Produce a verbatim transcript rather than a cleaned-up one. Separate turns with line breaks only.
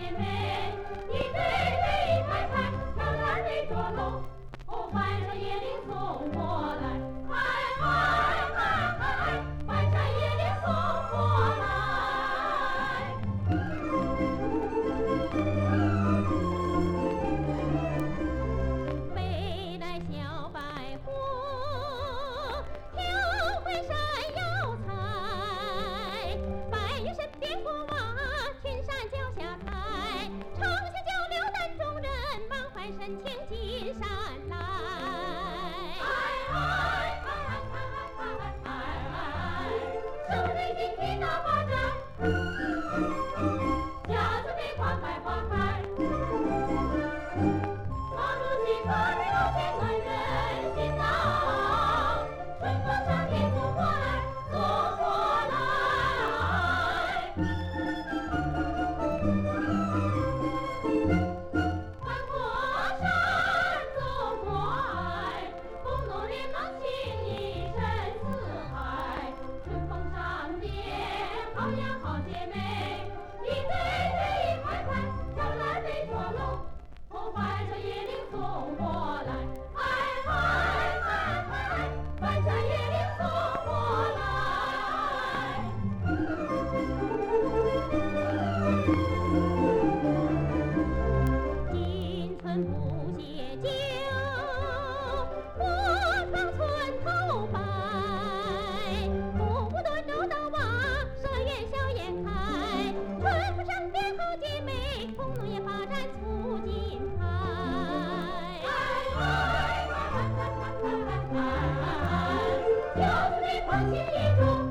妹，一对对排排，挑二对着喽，哦，欢唱夜铃送过来，嗨嗨嗨嗨，欢唱夜铃送过来。飞来小白虎，跳回山药采，白云身边过望，群山脚下采，城下交流丹中人，满怀深情进山来。嗨嗨嗨嗨嗨嗨嗨嗨，手内金皮大花摘，家子内花开花开。毛主席可是有情暖人心呐，春风向天送过来，送过来。翻过山，走过海，工农联盟情谊深似海。春风上边，好呀好姐妹，一对对一排排，挑二对着喽，哦，欢唱夜铃送过来，嗨嗨嗨嗨，欢唱夜铃送过来。进村不歇酒，我闯村头摆，步步端州大瓦，社员笑颜开，春风上边好姐妹，工农业发展促进派。嗨嗨嗨嗨嗨嗨嗨嗨，就是那狂情一中。